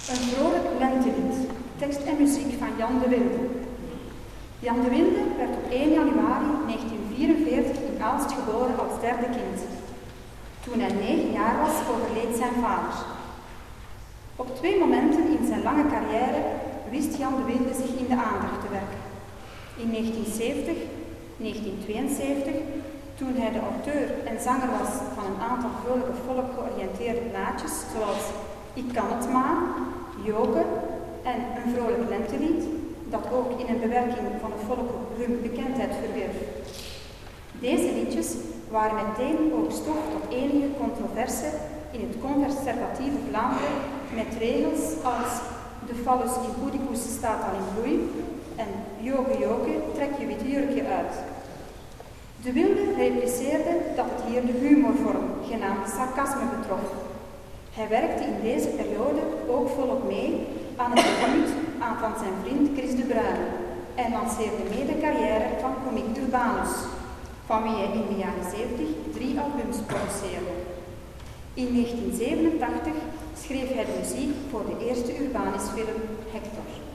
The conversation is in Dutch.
Een vrolijk lentelied, tekst en muziek van Jan de Wilde. Jan de Wilde werd op 1 januari 1944 in Aalst geboren als derde kind. Toen hij 9 jaar was, overleed zijn vader. Op 2 momenten in zijn lange carrière wist Jan de Wilde zich in de aandacht te werken. In 1970, 1972, toen hij de auteur en zanger was van een aantal vrolijke volkgeoriënteerde plaatjes, zoals Ik kan het maar, Joke en Een vrolijk lentelied, dat ook in een bewerking van de volkrum bekendheid verwierf. Deze liedjes waren meteen ook stof tot enige controverse in het conservatieve Vlaanderen met regels als de phallus in Oedipus staat al in bloei en Joke Joke, trek je wit jurkje uit. De Wilde repliceerde dat het hier de humorvorm, genaamd sarcasme, betrof. Hij werkte in deze periode ook volop mee aan het debuut van zijn vriend Chris de Bruyne en lanceerde mee de carrière van Komiek Urbanus, van wie hij in de jaren 70 3 albums produceerde. In 1987 schreef hij de muziek voor de eerste Urbanus-film Hector.